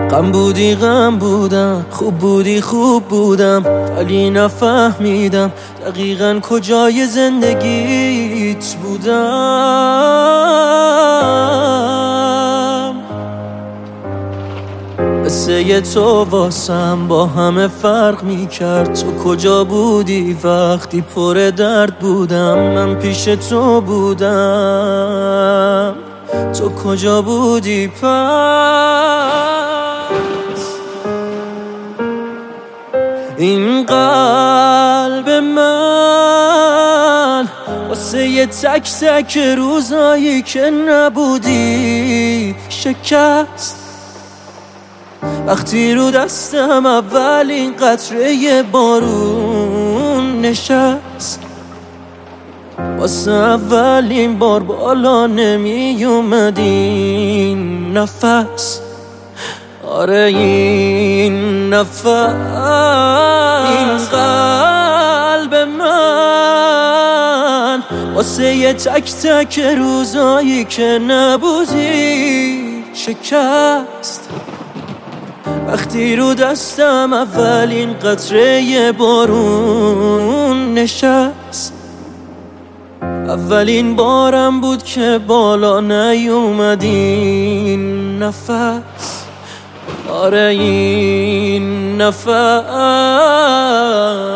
غم بودی غم بودم، خوب بودی خوب بودم، ولی نفهمیدم دقیقاً کجای زندگیت بودم. قصه تو واسم با همه فرق میکرد. تو کجا بودی وقتی پر درد بودم؟ من پیش تو بودم، تو کجا بودی پس؟ این قلب من واسه یه تک تک روزایی که نبودی شکست. وقتی رو دستم اولین قطره بارون نشست، واسه اولین بار بالا نمی اومد این نفس. آره این نفس. این قلب من واسه یه تک تک روزایی که نبودی شکست. وقتی رو دستم اولین قطره بارون نشست، اولین بارم بود که بالا نیومد این نفس. آره این نفس.